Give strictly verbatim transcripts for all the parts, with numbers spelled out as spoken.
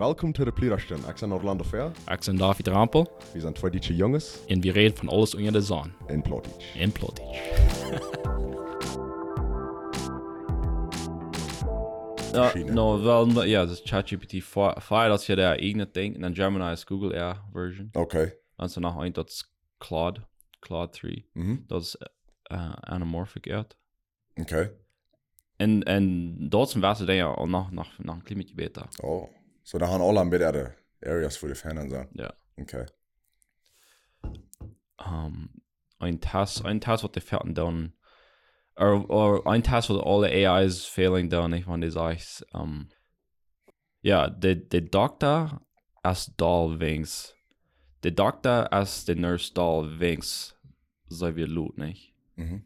Welkom to de Plierastin. Ik ben Orlando Fair. Ik ben David Rampel. We zijn twee dietje jongens. En we reden van alles onder de zon. In Plottage. In Plottage. Ja, nou, wel, ja, dus ChatGPT vier, dat je daar eigen ding. En dan Gemini is Google Air version. Oké. Okay. En zo nog een, dat is Claude. Claude drie. Mm-hmm. Dat is uh, anamorphic Earth. Oké. Okay. En, en dat zijn wassen dingen al nog, nog, nog een klein beetje beter. Oh. So da gaan alle een beetje de areas voor de fan zijn. Ja. Oké. Um, een task, een task wat de fertig doen, or, or een task wat alle A Is failing doen, ik van die zegt, um, ja, de, de dokter als dal wings, de dokter als de nurse dal wings, so wird loot, nicht? Mhm.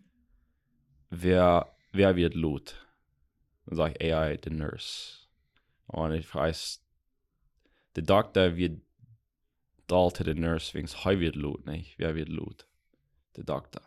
Wer, wer wird loot? Dann sag ich A I, the nurse. Und ich weiß, der Doktor wird dal to the nurse wings, he wird loot, nicht? Wer wird loot? Der Doktor.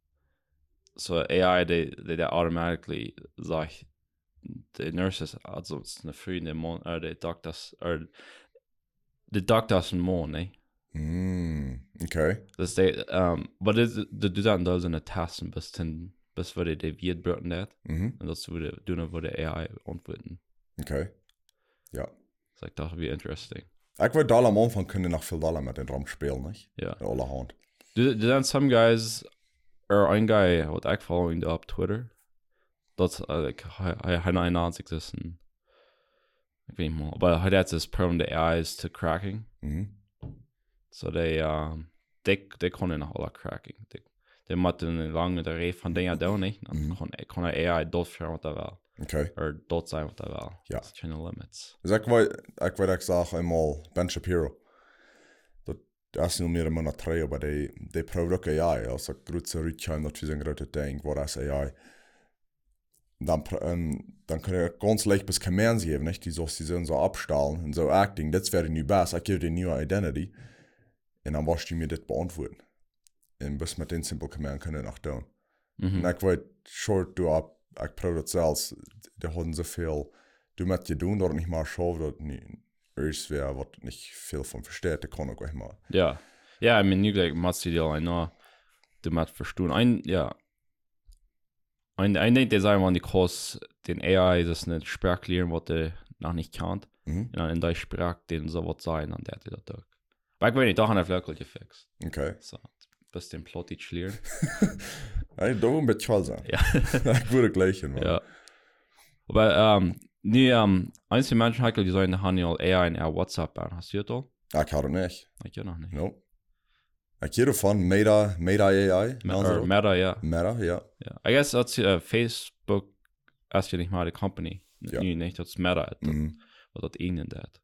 So A I, they, they, they automatically sagt, the nurses, also es ist eine frühe Mon, oder der Doktors, oder der Doktors ein Mon, nicht? Mm, okay. Das ist um, aber das, du dann da so eine Tasten bis hin, bis wir die wird brüten dat. Mhm. Und das würde, du noch würde A I antworten. Okay. Ja. Das ich dachte, wie interesting. Ich würde da am Anfang können noch viel Dollar mit den Ram spielen, nicht? Ja. In aller Hand. Du, du dann some guys, or ein guy, what ich following up Twitter, das, uh, ich habe eine Ansicht, das ist ein, ich weiß nicht mal, aber hat jetzt das Problem der A Is to cracking. Mhm. So they, um, they, they können noch alle cracking. They, they moeten een lange de reden van dingen doen, niet? Dan Mhm. kon, kon A I dot zijn wat hij wil. Okay. Of dot zijn wat hij wil. Ja. Dat zijn de limits. Dus ik weet, ik weet, ik zag eenmaal Ben Shapiro. Dat is nu meer een maand terug, maar die, die probeert ook A I. Als ik goed zo uitgaan, dat is een grote ding, wat is A I. Dan, um, dan kun je ganz leicht bis Commands geven, nicht? Die so, die so, so abstellen und so acting. Das wäre nu best. Ich gebe dir eine neue Identity. Und dann wirst du mir das beantworten. Und bis mit den simple Command können auch tun. Mhm. Und ich weiß, short du ab, ich probiere selbst, die haben so viel, du mit dir tun, oder nicht mal schauen, dass nicht, ist wer, was nicht viel von versteht, der kann auch gleich mal. Ja. Ja, ich meine, nu gleich, machst du dir ein, no, du musst verstehen. Ein, ja. Ein, ein Ding, der sagen, wenn die Kurs, den A I, das nicht sprachlich, was der noch nicht kennt. Mhm. Und dann in der Sprache, den so was sein, dann der das durch. Aber ich weiß nicht, da haben wir vielleicht gefixt. Okay. So, bis den Plot nicht schlieren. Hey, da ein bisschen voll sein. Ja. Ich würde gleich hin, Ja. Aber, ähm, nee, ähm, einzelne Menschen, die sagen, haben ja A I in ihr WhatsApp an. Hast du das auch? Ich habe nicht. Ich ja noch nicht. No. Ich gehe davon, Meta, Meta A I. Or Meta, ja. Meta, ja. Ja. I guess that's uh, Facebook, ist ja nicht mal die Company. Ja. Nee, nicht, das ist Meta. Mhm. Oder das ihnen das.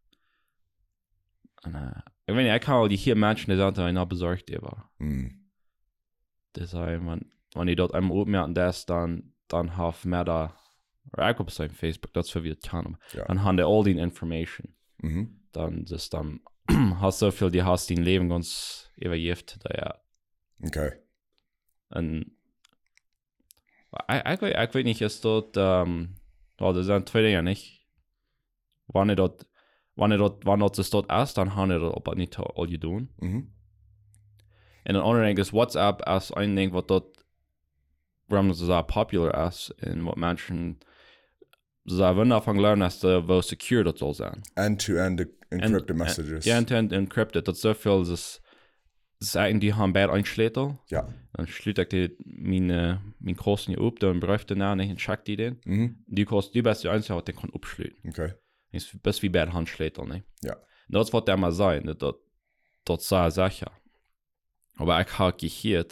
Und, äh, ich meine, ich kann auch die hier Menschen, die sind da noch besorgt über. Mhm. Das heißt, wenn, wenn die dort einmal oben merken, das, dann, dann hat Meta, oder ich glaube, es ist Facebook, das verwirrt kann, Ja. dann haben die all die Information. Mhm. Dann, das dann, hast so viel, die hast dein Leben ganz überlebt, da ja. Okay. Und, ich, ich, ich weiß nicht, ist dort, ähm, oh, das sind zwei Dinge, nicht? Wenn ich dort, wenn ich dort, wenn dort das dort ist, dann haben die dort aber nicht all you tun. Mhm. Und ein anderes Ding ist WhatsApp als ein Ding, was dort, warum das so popular ist, und was Menschen so wenn davon lernen, dass der, wo secure das soll sein. End-to-end encrypted And, messages. Ja, end-to-end encrypted, das ist so viel, das, das sagen, die haben beide einschlägt. Ja. Dann schließt ich die, meine, meine Kosten hier up, dann braucht der nicht und checkt die den. Mhm. Die Kosten, die beste Einzelne, die kann abschließen. Okay. Ist bis wie beide Handschläger, ne? Ja. Das wird immer sein, das, das sei sicher. Aber ich habe gehört,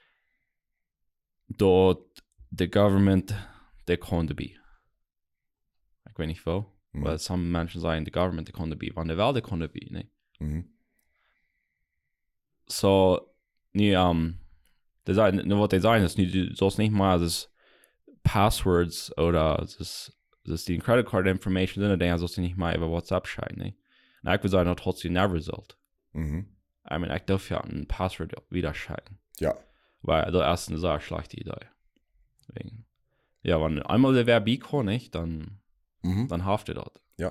dass der Government der konnte be. Ich weiß nicht wo, Mhm. weil some Menschen sagen, der Government der konnte be, wann der Welt der konnte be, ne? Mhm. So, nee, um, das sagen, nur was die sagen, ist, du sollst nicht mal das Passwords oder das, das die Credit Card Information sind, dann sollst du nicht mal über WhatsApp schreiben, ne? Und ich würde sagen, trotzdem never result. Mhm. I mean, ich darf ja ein Passwort wieder schreiben. Ja. Weil der erste ist eine schlechte Idee. Wegen. Ja, wenn einmal der Verb kommt, nicht, dann, Mhm. dann haftet dort. Ja.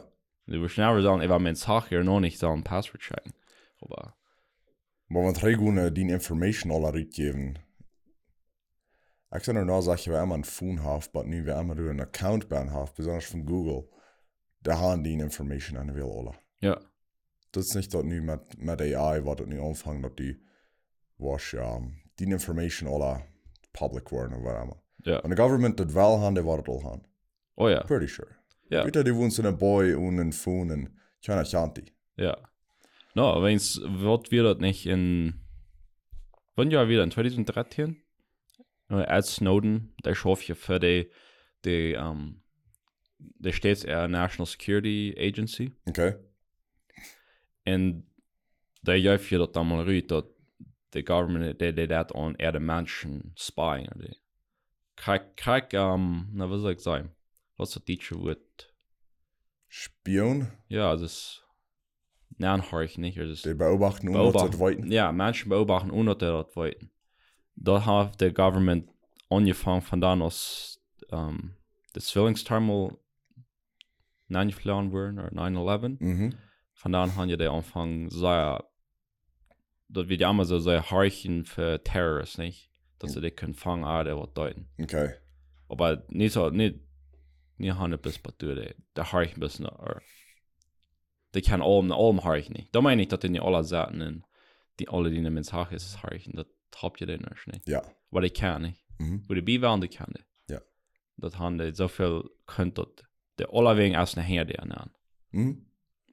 Du wirst schneller sagen, ich war mein Sache hier noch nicht so ein Passwort checken. Aber. Maar want hij gewoon die information alle uitgeven. Ik zou er nou zeggen, we hebben een phone have, maar nu we hebben er een account bij have, besonders van Google. Daar gaan die information aan wil alle. Ja. Dat is niet dat nu met, met A I, wat het nu aanvangt, dat die was, um, die information alle public worden of wat allemaal. Ja. En de government dat wel gaan, die wordt het al gaan. Oh ja. Pretty sure. Ja. Weet je, die woont in een boy en een phone en tjana chanti. Ja. No, wenn's wird wir das nicht in wann ja wieder in zwanzig dreizehn Ed Snowden, der schafft ja für die die ähm der steht er National Security Agency Okay. und der ja für das dann mal rüht, dass the government they did that on er Menschen spying oder krieg krieg ähm na was soll ich sagen, was das deutsche Wort? Spion? Ja, das ist nachhorchen nicht, also Die beobachten, ohne dass sie weiten. Ja, Menschen beobachten, ohne dass sie das weiten. Da hat der Government angefangen von da aus ähm, das Zwillingsterminal neingeflogen worden, oder nine eleven. Mhm. Von da an haben ja der Anfang sehr, das wird ja immer so sehr horchen für Terrorists, nicht? Dass sie die können fangen, ah, der wird deuten. Okay. Aber nicht so, nicht, nicht hundert bis bei dir, der horchen bis noch, oder die kann allem, allem horchen nicht. Da meine ich, dass die nicht alle Seiten, die alle, die in der Mensch ist, ist horchen, das habt ihr denn nicht. Ja. Aber die kann nicht. Mhm. Wo die Biwaren, die kann die. Ja. Das haben die so viel könnt dort, der alle wegen erst nachher die an. Mhm.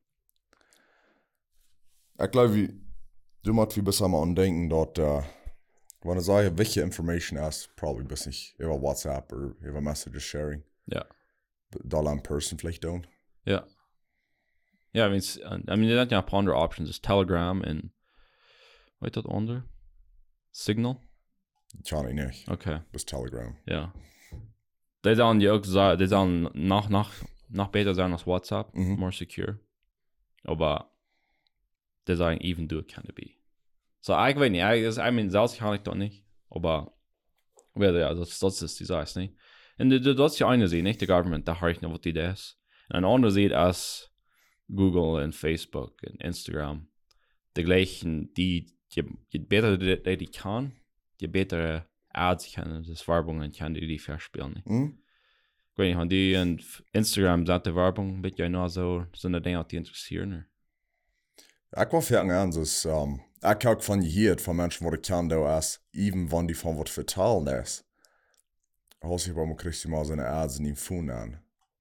Ich glaube, wie, du musst wie besser mal andenken, dass, äh, wenn ich sage, welche Information ist, probably bis nicht über WhatsApp oder über Messages Sharing. Ja. Da in person vielleicht tun. Ja. Ja, I mean, I mean, there's ja ein paar andere Options. It's Telegram und, was ist das andere? Signal? Kann ich nicht. Okay. Bis Telegram. Ja. Die sagen ja auch, so- die sagen nach, nach, nach besser sein als WhatsApp, Mhm. more secure. Aber die sagen, even do it can it be. So, ich weiß nicht, ich, I mean, selbst kann ich doch nicht. Aber, ja, ja, das, das ist die Sache, nicht? Und das ist ja eine Seite, nicht? Die Government, da höre ich noch, was die das ist. Und eine andere Seite ist Google und Facebook und Instagram. Die gleichen, die, je, je besser die, die, die kann, je bessere Ads kann, das Werbungen kann, die die verspielen. Nicht? Mhm. Ich weiß nicht, haben die in Instagram sagt die Werbung, wird ja nur so, so eine Dinge, die interessieren. Ich war fertig an, das, ähm, ich habe von hier, von Menschen, die ich kann, da ist, even wenn die von was vertalen ist. Hast du aber mal kriegst du mal so eine Ads in den Phone an.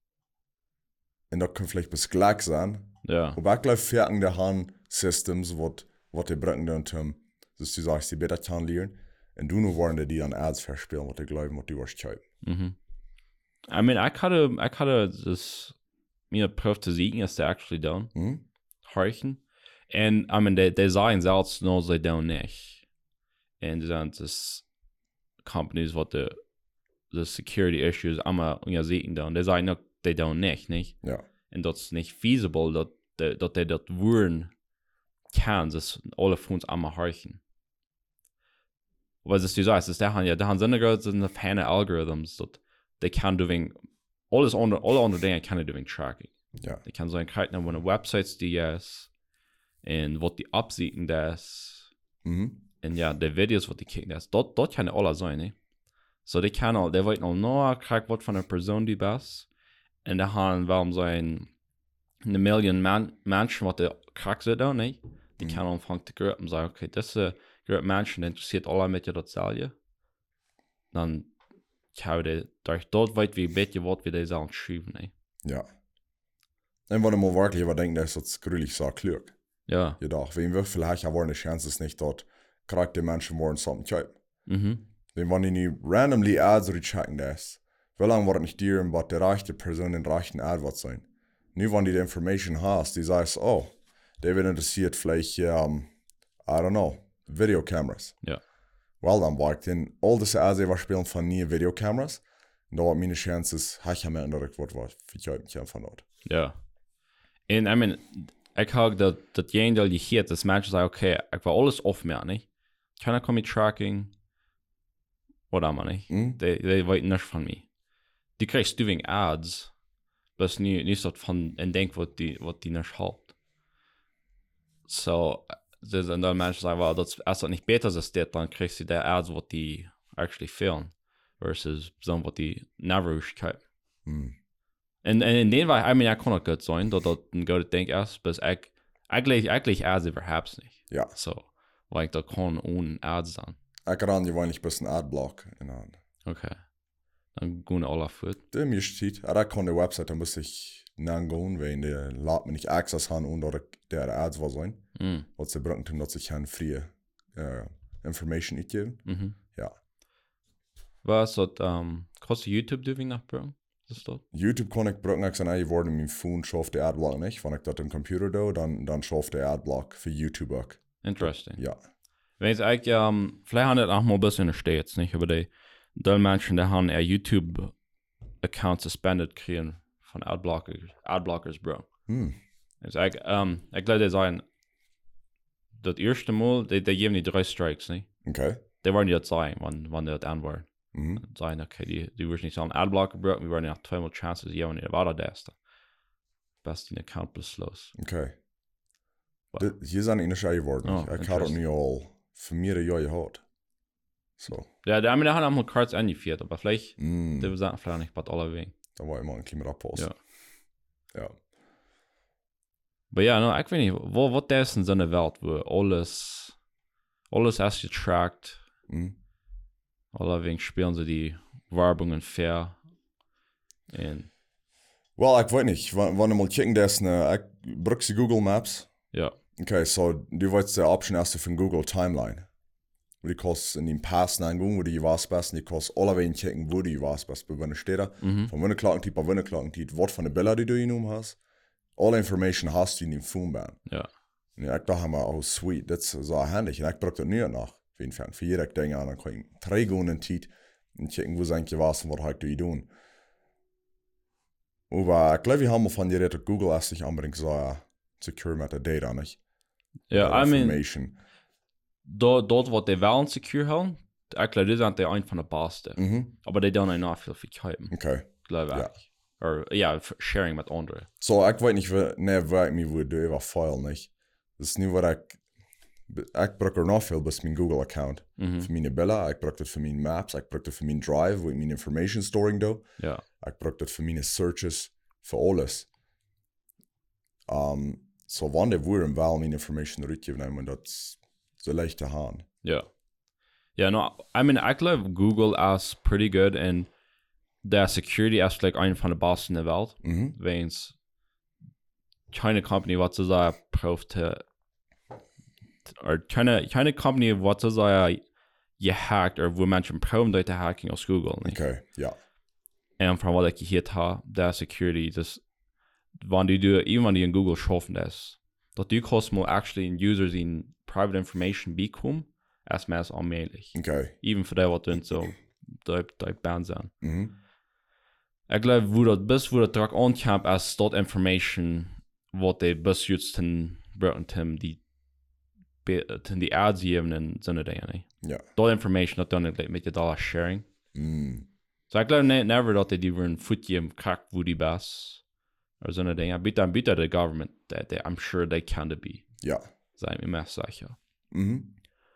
Und das kann vielleicht bis gleich sein. Ja, Aber ich glaube, fertig der Hand Systems, was, was die bringen dann zum, dass du sagst, die besser kann lernen. Und du nur wollen die dann Ads verspielen, was die glauben, was die was schreiben. mhm. I mean, I hatte, I hatte das, mir Proof zu sehen, dass die actually down, Mhm. horchen. Und, I mean, die, die sagen selbst nur, sie down nicht. Und die sind das Companies, was die, the security issues einmal ja sehen down. Die sagen, die down nicht, nicht? Ja. Und das ist nicht feasible, dass die, dass die das würden kann, dass alle von uns einmal horchen. Was ist die Sache? Ist der ja, da haben sie eine feine Algorithms, dass die kann doing alles andere, alle andere Dinge kann die doing tracking. Ja. Die kann sagen, halt noch eine Websites die ist und was die absiegen das Mhm. und ja, die Videos, was die kicken das, dort, dort kann alles sein, ne? So die kann all, die wollen auch nur kriegen, was von einer Person die best und da haben warum sein eine Million man, Menschen, was die kriegen sie da, ne? Die Mhm. kann anfangen zu gruppen und sagen, okay, das ist Gruppe Menschen interessiert alle mit dir das selber. Dann kann die durch dort weit wie ein bisschen was wir die Sachen schreiben, ne? Ja. Und wenn du mal wirklich überdenken, das ist das gründlich so klug. Ja. Ja doch, wenn wir vielleicht haben eine Chance ist nicht dort, kriegt die Menschen wollen something schreiben. Mhm. Denn wenn die nicht randomly Ads rechecken das, wie lange wird nicht dir, was die rechte Person in rechten Ad wird sein? Nur wenn die die Information hast, die sagst, oh, der wird interessiert vielleicht, um, I don't know, Videokameras. Ja. Well, dann war ich den, all diese Ads, die wir spielen von nie Videokameras, und da hat meine Chance, ich habe mehr in der Wort, was ich heute von dort. Ja. Und I mean, ich habe dat, dat jeden Teil hier, dass Menschen sagen, okay, ich will alles offen mehr, nicht? Keiner kommt mit Tracking, oder man nicht? Mhm. Die, die wollen nicht von mir. Die kriegst du wegen Ads, was nie nicht so von en denk wat die wat die nicht halt so das und dann Menschen sagen well das erst nicht besser ist das dann kriegst du der ads wat die actually fehlen versus so wat die Nahrungskeit mm. en en in den war I mean ja kann auch gut sein dat dat ein gute denk erst bis ich eigentlich eigentlich ads überhaupt nicht ja so like da kann ohne ads sein ich kann ja eigentlich bisschen Adblock in der Hand okay dann gehen alle für der mir steht aber kann die Website da muss ich nachgehen wenn der lädt mir nicht Access haben und oder der Ads war sein mm. was sie brauchen um dass ich kann free uh, information nicht geben mhm. ja was hat um, kostet YouTube doing nach Bro ist das YouTube kann ich brauchen ich sage ich wurde mit dem Phone schafft der Adblock nicht wenn ich das im Computer do dann dann schafft der Adblock für YouTube auch interesting ja wenn ich eigentlich um, vielleicht haben das auch mal ein bisschen steht jetzt nicht aber die die Menschen die haben ihr YouTube Account suspended kriegen von Adblockers Adblockers Bro hm. ich sag um, ich glaube die sagen das erste Mal die, die geben die drei Strikes nicht okay die wollen jetzt sagen wann wann die das anwollen mhm. sagen okay die die wirst nicht sagen Adblocker Bro wir wollen ja zweimal Chances ja nicht war da erste best den Account bis los okay But, De, hier sind eine Schei geworden oh, ich habe nicht all für mir ja gehabt so ja der haben auch mal Cards angeführt aber vielleicht mm. der sagen vielleicht nicht bei aller wegen da war immer ein Klima Rapport ja ja aber ja no, ich weiß nicht wo was das in so einer Welt wo alles alles erst getrackt mm. aller wegen spielen sie die Werbungen fair und well ich weiß nicht wann wann mal checken das ne ich brauche sie Google Maps ja okay so du wolltest der Option erst von Google Timeline wo die kostet in den Pass nein wo die was besten die kostet alle wen checken wo die was best bei wenn steht da mhm. von wenn Klocken die bei wenn Klocken die Wort von der Bilder die du genommen hast all information hast du in dem Phone band ja ja ich dachte mal oh sweet das ist so handig und ich brauche das nie nach für jeden Fall für jeder Dinge an dann kann ich drei Gunnen Tiet und checken wo eigentlich was und was halt du tun aber ich glaube wir haben von dir Google erst nicht unbedingt so secure mit der Data nicht ja I mean information dort dort wo die Wellen secure haben ich glaube das sind die ein von der Baste mhm. aber die dann noch viel für Keimen okay glaube Ja. ich oder ja sharing mit anderen so ich weiß nicht ne weil mir würde über File nicht das ist nur was ich ich brauche noch viel bis mein Google Account mhm. für meine Bilder ich brauche das für meine Maps ich brauche das für mein Drive wo ich meine Information storing do ja ich brauche das für meine Searches für alles um, so wann der wurde im Wahl meine Information rückgeben und das so leicht zu haben ja ja no I mean I glaube Google is pretty good and der security aspect ein von der Boss in der Welt mhm. wenn's China company was zu sagen proof or China China company was zu sagen gehacked or wo Menschen proben durch hacking aus Google nicht? okay ja und von was ich hier habe der security das wann die du even wenn die in Google schaffen das dass du kannst mal actually in users in private information bekommen erstmal allmählich okay even für der was du so da da Bands an mhm. ich glaube wo das bis wo der Drag on camp als dort information what they bis jetzt in Britain die in die ads geben Sinne der nicht ja dort information hat dann mit der Dollar sharing mhm. so ich glaube ne, never dass die würden foot geben kack wo die Bass oder so eine Dinge bitte bitte der government that they, I'm sure they can be ja sei mir mehr sicher mhm.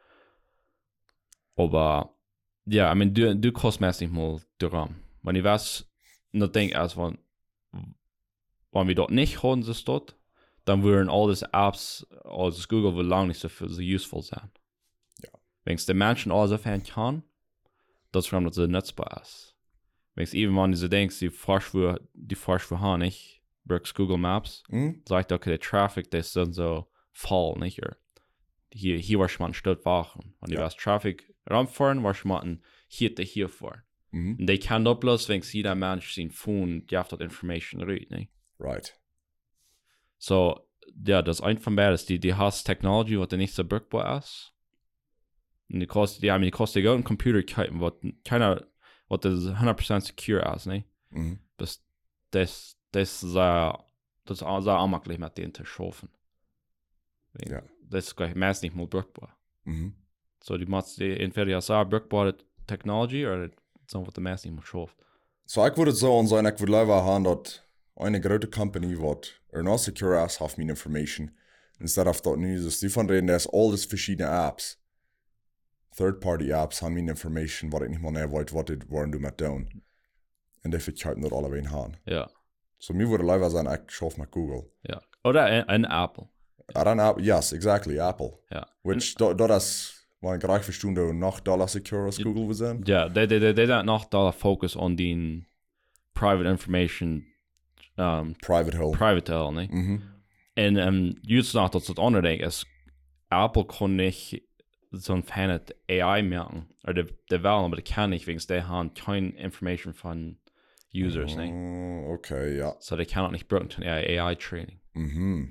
aber ja I mean du du kannst mir nicht mal dran wenn ich was nur denk als wenn wenn wir dort nicht haben das dort dann würden all das Apps als Google wohl lang nicht so viel so useful sein ja wenn es der Menschen alles erfahren kann das schon so nutzbar ist wenn es eben wenn du denkst die forsch für die forsch für haben nicht Brooks Google Maps mhm. sagt okay der Traffic das sind so voll nicht hier hier war schon mal statt wachen und die Ja. was Traffic ranfahren war schon mal hier der hier vor mhm. und die kann doch bloß wenn sie der Mensch sein Phone die hat dort Information read nicht right so ja das ein von beides die die hast Technology was der nicht so brückbar ist und die kostet die haben die kostet ja einen Computer kein was keiner was das hundert Prozent secure ist nicht mhm. das das das sei das sei auch gleich mit denen zu schaffen ja das ist gleich meist nicht mal brückbar mhm. so die machst die entweder ja so brückbare Technology oder so was der meist nicht mal schafft so ich würde so und sein ich würde leider haben dort eine große Company, wat er noch secure ist, hat meine Information. Instead of dat nu, dus die van reden, er ist alles verschiedene Apps. Third-party-Apps haben meine Information, wat ik niet meer nee weet, wat dit waren du met doen. En die verkaufen dat alle een aan. Ja. So mir würde leider sein, ich schaffe mit Google. Ja. Oder ein, ein Apple. Ah, dann Apple, yes, exactly, Apple. Ja. Which, da, da das, war gleich verstanden, noch Dollar secure als Google wir sind. Ja, they, they, they, they don't noch da focus on the private information um, Private hole. private hell, ne? Mhm. En um, just nog dat het andere ding is, Apple kon niet zo'n fan het A I merken. Of de, de wel, maar dat kan niet, wegen die hebben geen information van users, ne? Uh, okay, ja. So they cannot nicht brücken to A I training. Mhm.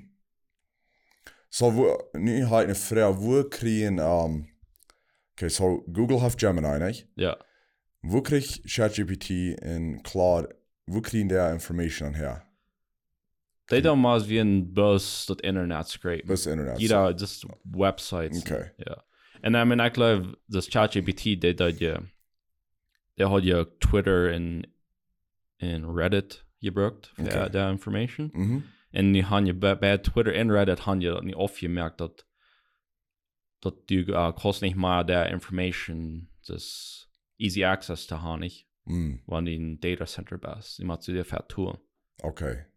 So, wo, nu halt eine Frage, wo kriegen, um, okay, so Google hat Gemini, nicht? Ja. Wo kriegt ChatGPT und Claude, wo kriegen der Information her? Die dan maar wie een bus dat internet scrapen. Bis Internet. Jeder, just websites. Okay. Ja. En I mean, ik geloof, dat ChatGPT, die dat je, die had je Twitter en, en Reddit gebruikt voor Okay. de information. Mhm. En die had je bij, bij Twitter en Reddit had je dat niet opgemerkt dat, dat je uh, kost niet maar de information, dus easy access te hebben, niet? Mm. Wanneer die een datacenter best. Je moet ze dit vet doen. Okay.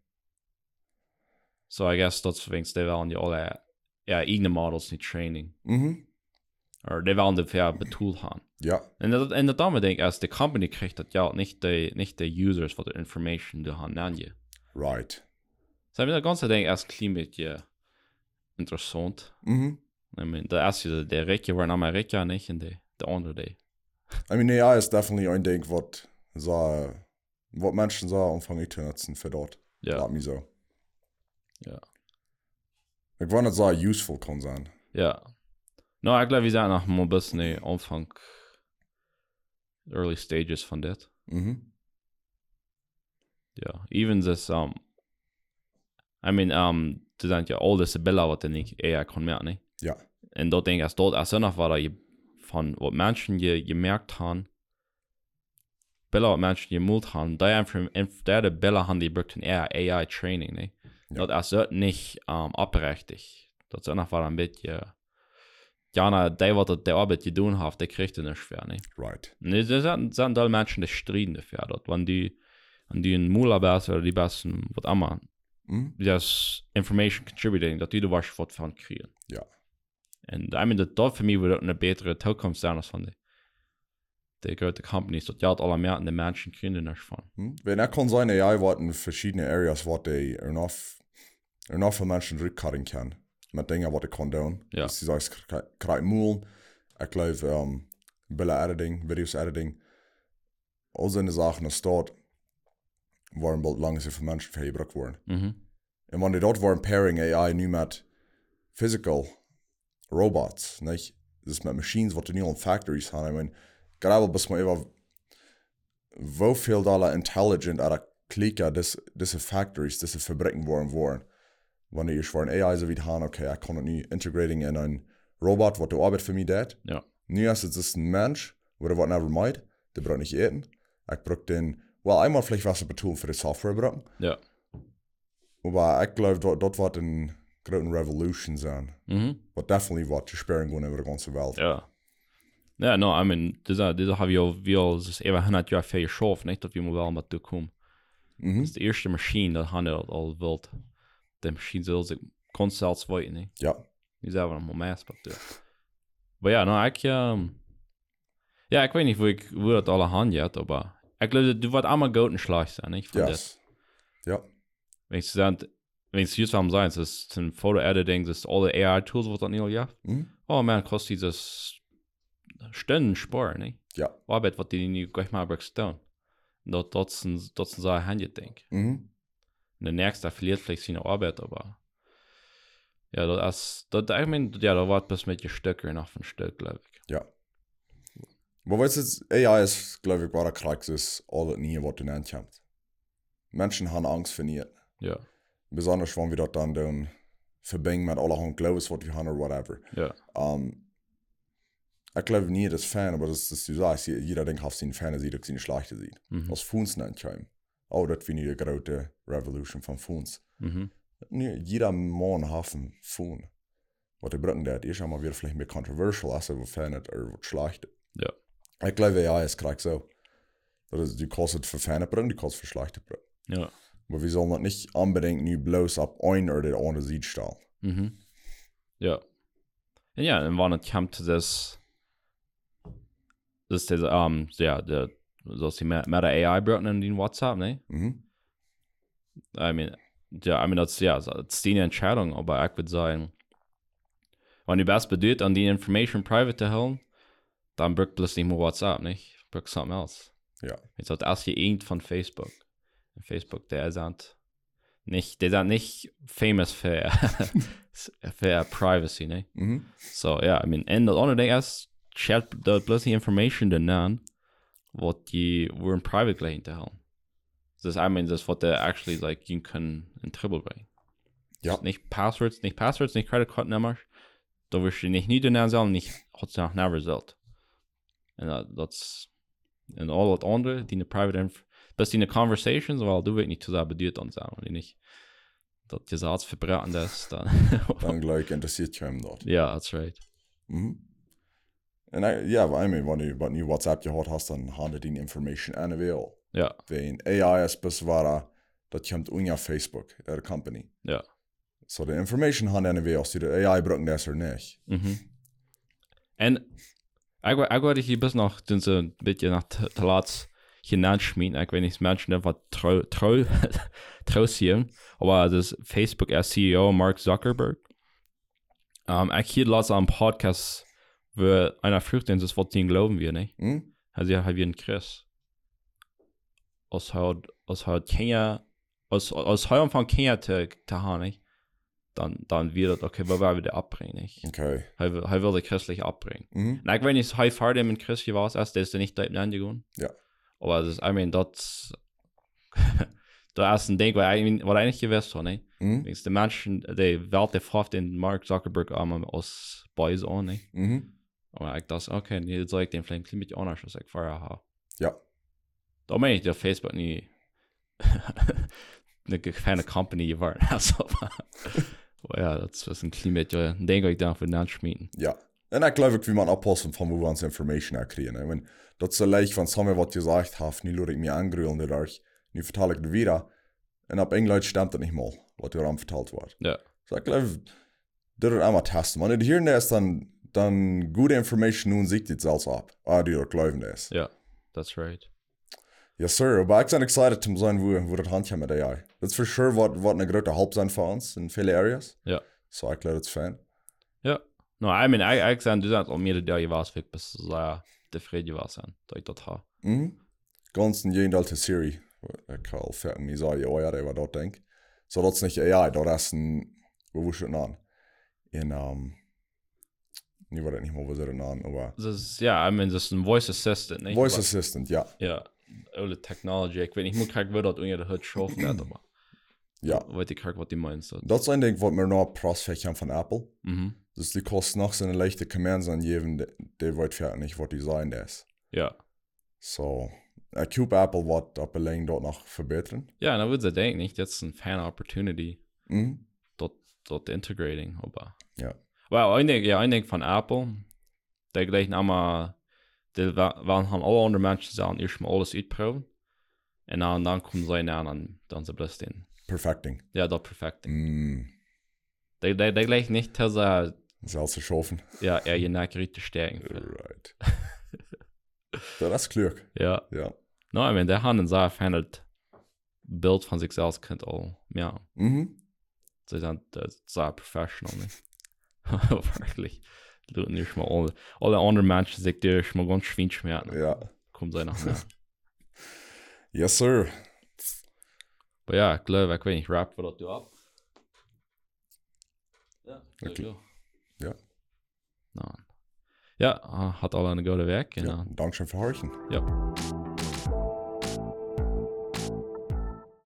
So I guess dat vindt de wel in je alle ja, eigen models niet training. Mhm. Or die wel de ver betoeld gaan. Ja. En dat en dat dan denk ik, als de company krijgt dat ja niet de niet de users voor de information de gaan aan je. Right. So I mean, dat ganze ding als klein beetje interessant. Mhm. I mean, de als je de rijke waren Amerika niet en de de andere de. I mean, A I is definitely ein Ding, wat so, wat Menschen so anfangen zu nutzen für dort. Ja. Laat me so. Ja. Ich war nicht so useful kann sein. Ja. No, ik geloof we zijn nog maar best in aanvang early stages van dit. Mhm. Ja, even this um I mean um det zijn ja al deze billen wat en ik A I kon merken, ne? Ja. En dat denk ik als dat als er nog wat je van wat mensen je gemerkt han billen wat mensen je moet han daar einfach daar de billen han die gebruikt in A I training, ne? Ja. Dat als het niet um oprechtig. Dat is nog wel een beetje ja, na, die wat de arbeid je doen heeft, die krijgt het niet schwer, ne? Right. Nee, er zijn, zijn da mensen die strijden dafür, dat wanneer die, an die een moeilijk oder die besten, wat allemaal, Mhm. die als information contributing, dat die er was wat van krijgen. Ja. En I mean, dat, dat voor mij wordt een betere toekomst zijn als van die, die grote companies, dat ja, het alle meer aan de mensen krijgen er van. Hm? Wenn er kann sein, A I wat in verschiedene Areas, wat die er noch, er noch für Menschen rückcutting kann. Mit Dingen, wat ik kan doen. Ja. Dus die zegt, krijg moeilijk. Ik geloof, um, billen editing, videos editing. Al zijn Sachen, als dort, waren bald lange für Menschen verhebracht worden. Mhm. En wanneer dort waren pairing A I nu met physical robots, nicht? Dus met machines, wat er nu in factories gaan. I mean, gerade bis man even, hoeveel dollar intelligent er klikken, deze factories, deze fabrieken worden worden. Wanneer je voor een A I zo wie gaan, oké, okay, ik kan het nu integrating in een robot, wat de arbeid voor mij deed. Ja. Nu is het dus een mens, waar wat never meid, die braucht niet eten. Ik brauch den, wel, eenmaal vielleicht was het betoeld voor de software brauchen. Ja. Maar ik geloof dat dat wat een grote revolution zijn. Mhm. Wat definitely wat te sparen gewoon over de ganze wereld. Ja. Ja, no, I mean, deze, deze hebben we al, we al, dus even honderd jaar veel geschaft, niet dat we maar wel met toekomen. Mhm. Dat is de eerste machine dat han al, al wilt. De machine zal zich constant weten, ne? Ja. Die zijn we nog maar meespakt. Maar ja, nou, ik, um, ja, ik weet niet hoe ik, hoe dat alle hand had, maar ik geloof dat du wat allemaal goed en slecht zijn, niet? Van Yes. dit. Ja. Wenn ich sagen, wenn es just am sein, das ist ein Photo-Editing, das ist alle A I-Tools, was dann ja. Mhm. Oh man, kostet dieses Stunden sparen, ne? Ja. Arbeit, was die nicht gleich mal brauchst tun. Dat, dat is een, dat is een zaak handje, denk ik. Mhm. En de nächste verliert vielleicht seine Arbeit, aber ja, das ist, das, ich meine, ja, da war bis mit Stücke noch ein Stück, glaube ich. Ja. Maar weet je, A I is, geloof ik, waar de kracht is, al het nieuwe wat erin komt. Mensen hebben angst voor niet. Ja. Besonders wanneer we dat dan doen, verbinden met alle hun geloofs wat we hebben, or whatever. Ja. Um, ik geloof niet dat fan, maar dat is, dat is, jeder denkt, heeft zijn fan, ziet ook zijn slechte ziet. Mhm. Als Funs nicht kommen. oh, das finde ich eine große Revolution von Phones. Mhm. Nee, jeder Mann hat ein Phone. Was die Briten das ist immer wieder vielleicht mehr controversial, als wir finden, oder was schlecht. Ja. Ich glaube, ja, ist gleich so. Das ist, die kostet für feine Briten, die kostet für schlechte Briten. Ja. Aber wir sollen das nicht unbedingt nur bloß ab ein oder der andere Seite stellen. Mhm. Ja. En ja, en wanneer het komt dus, dus deze, um, ja, de, zoals die met, met de A I brought in die WhatsApp, nee? Mhm. I mean, ja, I mean, dat is, ja, dat is die Entscheidung, aber ich würde sagen, wenn du best bedoelt an die Information private te houden, dann braucht bloß nicht mehr WhatsApp, nicht? Braucht something else. Ja. Jetzt hat erst irgend von Facebook. Facebook, der sind nicht, der sind nicht famous für, für Privacy, ne? Mhm. So, ja, yeah, I mean, en dat andere ding is, shared dat plus die information ernaar, wat die worden private gelegen te halen. Dus I mean, das wat der actually, like, you can in Trouble bringen. Ja. Dus nicht Passwords, nicht Passwords, nicht Credit Card Nummers, da wirst du nicht nie ernaar zijn, nicht, hat sie noch never result. En dat, that's, en al dat andere, die eine private inf, das die eine Conversations, weil du weet niet zu sagen, bedoelt dan zijn, want die nicht, dat je zaad verbraten is, dan. Dann gleich interessiert sich ihm dort. Ja, yeah, that's right. Mhm. Und I, ja, I mean, wenn du, wenn du WhatsApp gehört hast, dann handelt die Information an will. Ja. Wenn A I ist bis war, das kommt unter Facebook, der Company. Ja. So die Information handelt an will, ob die A I brauchen das oder nicht. Mhm. En ik wou hier best nog toen ze een beetje naar te, te laat genannt schmieden. Ik weet niet, mensen wat trouw, trouw, trouw zien. Maar dus Facebook als C E O Mark Zuckerberg. Um, ik hier laatst aan een podcast waar einer vroeg en dus wat die geloven wir, ne? Hm? Hij zei, hij wie een Chris. Als hij, als hij Kenia, als, als hij van Kenia te, te gaan, ne? Dan, dan wird das, okay, wo wir wieder abbringen, nicht? Okay. Er will, er will die christlich abbringen. Mhm. Und ich weiß nicht, wie far dem in Christi war, erst, der ist nicht da hinten gegangen. Ja. Aber das ist, I mean, das, das ist ein Ding, was eigentlich, was eigentlich gewusst war, ne? Mhm. Wenn die Menschen, die Welt, die fragt den Mark Zuckerberg einmal aus Boys an, ne? Mhm. Aber ich dachte, okay, jetzt soll ich den vielleicht ein bisschen anders, als ich vorher habe. Ja. Da meine ich, der Facebook nie eine kleine Company geworden, also. Ja, das ist ein Klimat, ja, ein Ding, ich da für den schmieden. Ja. Und ich glaube, wie man abpassen, von wo wir uns Information kriegen. Ne? Wenn das so leicht, wenn Samuel was gesagt hat, nie lade ich mir angrüßen dadurch, nie verteile ich das wieder. Und ab Englisch stimmt das nicht mal, was dir verteilt wird. Ja. So ich glaube, das ist einmal testen. Wenn du hier ist, dann, dann gute Information nun sieht das selbst ab. Ah, die glauben das. Ja, that's right. Yes, sir. Aber ich bin excited zu sein, wo, wo das Handchen mit A I. Das ist für sure, was, was eine große Help sein für uns in vielen Areas. Ja. So ich glaube, das ist fan. Ja. No, I mean, ich, ich sage, du sagst, um mir der ich war, wirklich bis sehr zufrieden war sein, dass ich das habe. Mhm. Ganz in jeder alte Serie. Ich kann fertig mir sagen, ja, ja, was ich denke. So, das ist nicht A I, das ist ein, wo wir schon an? In, ähm, ich weiß nicht mehr, was er denn an, aber. Das ist, ja, I mean, das ist ein Voice Assistant, nicht? Voice Assistant, ja. Ja. Alle Technology, ich weiß nicht, ich muss kriegen, wie das unter der Hut schaffen wird, aber. Ja. Weiß ich kriegen, was die meinst. Das ist ein Ding, was wir noch Prospect haben von Apple. Mhm. Das ist die kosten noch so eine leichte Commands angeben, die, die weiß fertig nicht, was die sein ist. Ja. So, ich glaube, Apple wird das Belang dort noch verbessern. Ja, dann würde ich denken, nicht? Das ist ein Fan Opportunity, Mhm. dort, dort integrating, aber. Ja. Well, ein Ding, ja, ein Ding von Apple, der gleich nochmal, die waren haben alle andere Menschen sagen, erst mal alles ausprobieren. Und dann, dann kommen sie an, und dann sie bloß den. Perfecting. Ja, das Perfecting. Mm. Der, der, der gleich nicht, dass er, Selbst zu schaffen. ja, er je nach richtig stärken. Right. Ja, das ist klug. Ja. Ja. No, I mean, der hat ein sehr feines Bild von sich selbst, kennt all, ja. Mhm. Sie sind sehr professional, nicht? Wirklich. Du nicht mal alle, alle anderen Menschen sich dir schon mal ganz schwierig schmerzen. Ja. Kommt sie noch mehr. Yes, sir. Aber ja, ich glaube, ich weiß nicht, rap wir das du ab. Ja, Okay. Ja. No. Ja, hat alle eine gute Weg. Ja. Ja. Dankeschön für Horchen. Ja.